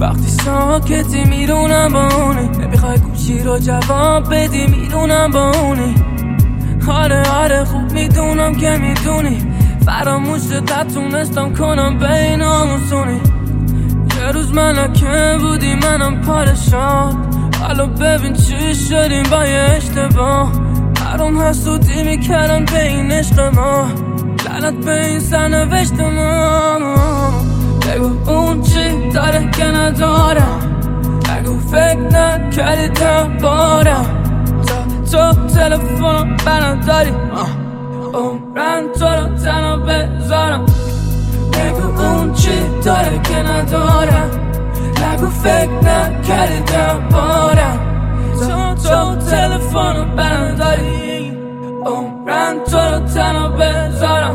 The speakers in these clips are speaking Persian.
وقتی ساکتی میدونم با اونی، نمیخوای گوشی رو جواب بدی میدونم با اونی. آره خوب میدونم که میدونی فراموشت نتونستم کنم بین آموزونی. یه روز ملکه بودی منم پادشاه، حالا ببین چی شدیم با یه اشتباه. برام حسودی میکردن به این عشق ما، لعنت به این سرنوشت ما. بگو اون چی داره که ندارم، بگو فکر نکردی دربارم. تو تلفن بنداری عمرن تو رو تنها بذارم. بگو اون چی داره که ندارم، بگو فکر نکردی دربارم. تو تلفن بنداری عمرن تو رو تنها بذارم.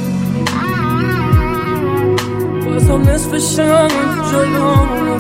بازم نصف شب جلومونو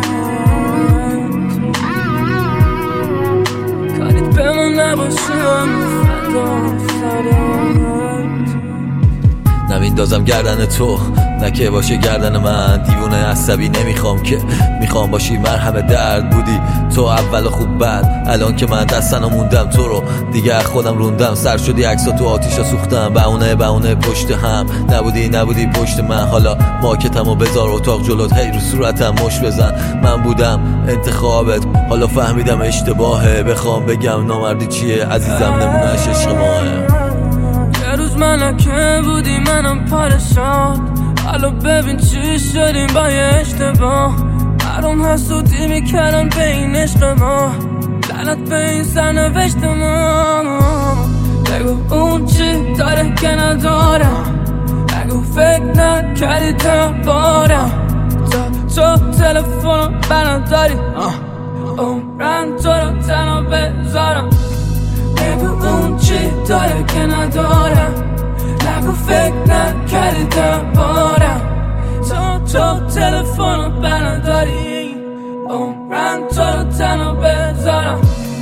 کاریت به من نباشم فدا سرت. نمیندازم گردن تو نه که باشه گردن من. دیوونه عصبی نمیخوام که، میخوام باشی مرهم درد. بودی تو اول خوب بعد، الان که من دستنو موندم تو رو دیگه خودم روندم. سر شدی عکسا تو آتیشا سوختم، بهونه پشت هم. نبودی پشت من، حالا ماکتمو بذار اتاق جلوت، هی رو صورتم مش بزن. من بودم انتخابت، حالا فهمیدم اشتباهه. بخوام بگم نامردی چیه عزیزم، نمونهش عشق ماه. یه روز ملکه بودی منم پادشاه، حالا ببین چی شدیم با یه اشتباه. برام حسودی میکردن به این عشق ما، لعنت به این سرنوشت ما. بگو اون چی داره که ندارم، بگو فکر نکردی دربارم. تو تلفن بنداری عمرن تو رو تنها بذارم. بگو اون چی داره که ندارم، بگو فکر نکردی دربارم. تو تلفن بنداری عمرن تو رو تنها بذارم.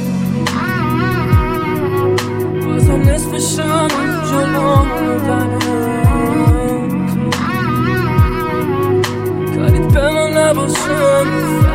بازم نصف شب جلومونو کاریت به من نباشم